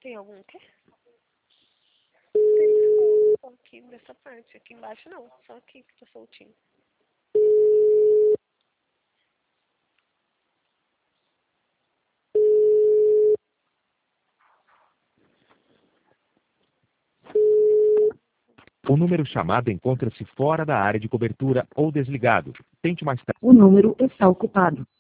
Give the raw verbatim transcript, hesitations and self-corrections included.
Tem algum quê? Tem só aqui nessa parte. Aqui embaixo não, só aqui que tá soltinho. O número chamado encontra-se fora da área de cobertura ou desligado. Tente mais tarde. O número está ocupado.